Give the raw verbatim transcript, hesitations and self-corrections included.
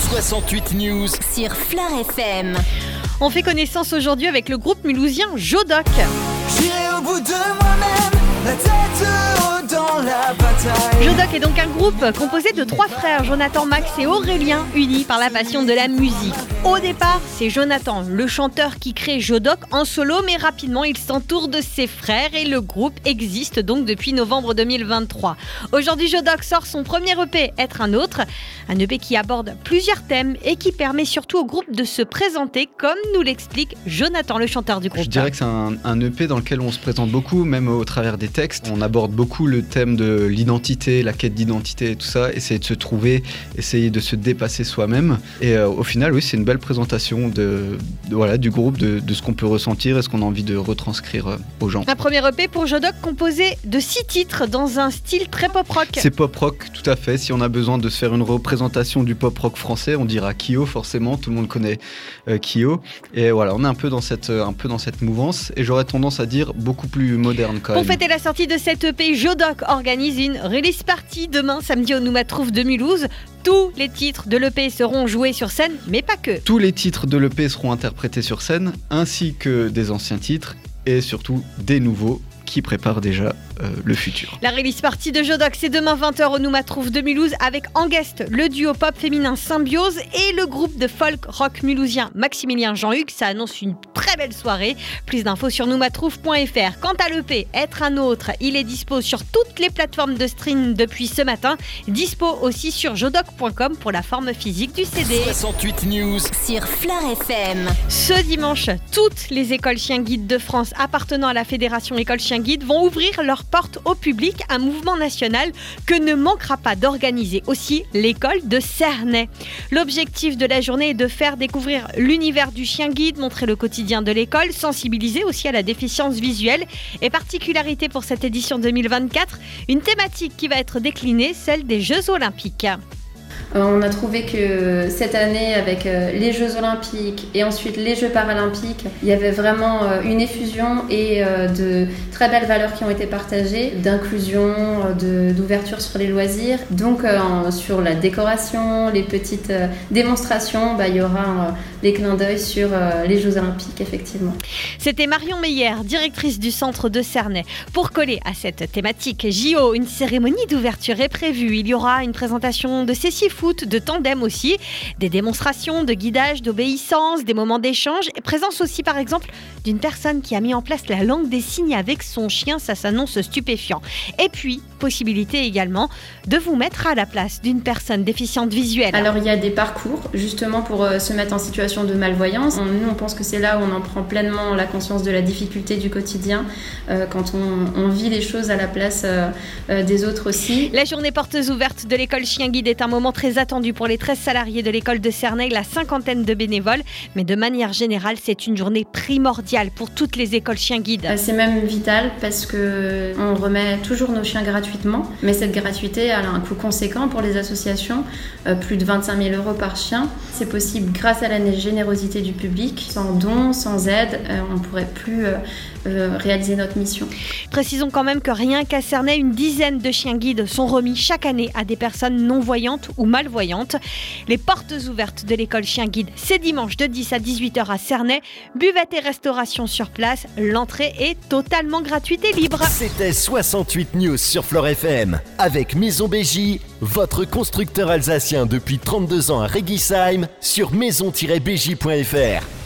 soixante-huit News sur Fleur F M. On fait connaissance aujourd'hui avec le groupe mulhousien Jodoc. J'irai au bout de moi-même, la tête haute dans la bataille. Jodoc est donc un groupe composé de trois frères, Jonathan, Max et Aurélien, unis par la passion de la musique. Au départ, c'est Jonathan, le chanteur, qui crée Jodoc en solo, mais rapidement il s'entoure de ses frères et le groupe existe donc depuis novembre deux mille vingt-trois. Aujourd'hui, Jodoc sort son premier E P, Être un autre, un E P qui aborde plusieurs thèmes et qui permet surtout au groupe de se présenter, comme nous l'explique Jonathan, le chanteur du groupe. Je dirais que c'est un, un E P dans lequel on se présente beaucoup, même au travers des textes. On aborde beaucoup le thème de l'identité, la quête d'identité et tout ça, essayer de se trouver, essayer de se dépasser soi-même. Et euh, au final, oui, c'est une belle présentation de, de, voilà, du groupe, de, de ce qu'on peut ressentir et ce qu'on a envie de retranscrire euh, aux gens. Un premier E P pour Jodoc composé de six titres dans un style très pop-rock. C'est pop-rock, tout à fait. Si on a besoin de se faire une représentation du pop-rock français, on dira Kyo, forcément. Tout le monde connaît euh, Kyo. Et voilà, on est un peu dans cette, un peu dans cette mouvance. Et j'aurais tendance à dire beaucoup plus moderne quand Pour même. Pour fêter la sortie de cet E P, Jodoc organise une release party demain samedi au Noumatrouf de Mulhouse. Tous les titres de l'E P seront joués sur scène, mais pas que. Tous les titres de l'E P seront interprétés sur scène, ainsi que des anciens titres et surtout des nouveaux qui préparent déjà euh, le futur. La release party de Jodoc, c'est demain vingt heures au Noumatrouf de Mulhouse avec en guest le duo pop féminin Symbiose et le groupe de folk rock mulhousien Maximilien Jean-Hugues. Ça annonce une très belle soirée. Plus d'infos sur noumatrouf point f r. Quant à l'E P, Être un autre, il est dispo sur toutes les plateformes de stream depuis ce matin. Dispo aussi sur jodoc point com pour la forme physique du C D. soixante-huit News sur Fleur F M. Ce dimanche, toutes les écoles chiens guides de France appartenant à la Fédération École Chien Guide vont ouvrir leurs portes au public, un mouvement national que ne manquera pas d'organiser aussi l'école de Cernay. L'objectif de la journée est de faire découvrir l'univers du chien guide, montrer le quotidien de l'école, sensibiliser aussi à la déficience visuelle. Et particularité pour cette édition deux mille vingt-quatre, une thématique qui va être déclinée, celle des Jeux Olympiques. Euh, on a trouvé que cette année, avec euh, les Jeux Olympiques et ensuite les Jeux Paralympiques, il y avait vraiment euh, une effusion et euh, de très belles valeurs qui ont été partagées, d'inclusion, euh, de, d'ouverture sur les loisirs. Donc euh, en, sur la décoration, les petites euh, démonstrations, bah, il y aura euh, les clins d'œil sur euh, les Jeux Olympiques, effectivement. C'était Marion Meyer, directrice du centre de Cernay. Pour coller à cette thématique J O, une cérémonie d'ouverture est prévue. Il y aura une présentation de Cécile foot, de tandem aussi, des démonstrations de guidage, d'obéissance, des moments d'échange, et présence aussi par exemple d'une personne qui a mis en place la langue des signes avec son chien, ça s'annonce stupéfiant. Et puis, possibilité également de vous mettre à la place d'une personne déficiente visuelle. Alors il y a des parcours justement pour euh, se mettre en situation de malvoyance. On, nous on pense que c'est là où on en prend pleinement la conscience de la difficulté du quotidien, euh, quand on, on vit les choses à la place euh, euh, des autres aussi. La journée portes ouvertes de l'école Chien Guide est un moment très attendu pour les treize salariés de l'école de Cernay, la cinquantaine de bénévoles, mais de manière générale, c'est une journée primordiale pour toutes les écoles Chien Guide. C'est même vital parce que on remet toujours nos chiens gratuitement, mais cette gratuité elle a un coût conséquent pour les associations, euh, plus de vingt-cinq mille euros par chien. C'est possible grâce à la générosité du public. Sans dons, sans aide, euh, on ne pourrait plus euh, euh, réaliser notre mission. Précisons quand même que rien qu'à Cernay, une dizaine de chiens guides sont remis chaque année à des personnes non-voyantes ou malvoyantes. Les portes ouvertes de l'école Chien Guide, c'est dimanche de dix à dix-huit heures à Cernay. Buvette et restauration sur place. L'entrée est totalement gratuite et libre. C'était soixante-huit News sur Fleur F M avec Maison B J, votre constructeur alsacien depuis trente-deux ans à Réguisheim, sur maison tiret b j point f r.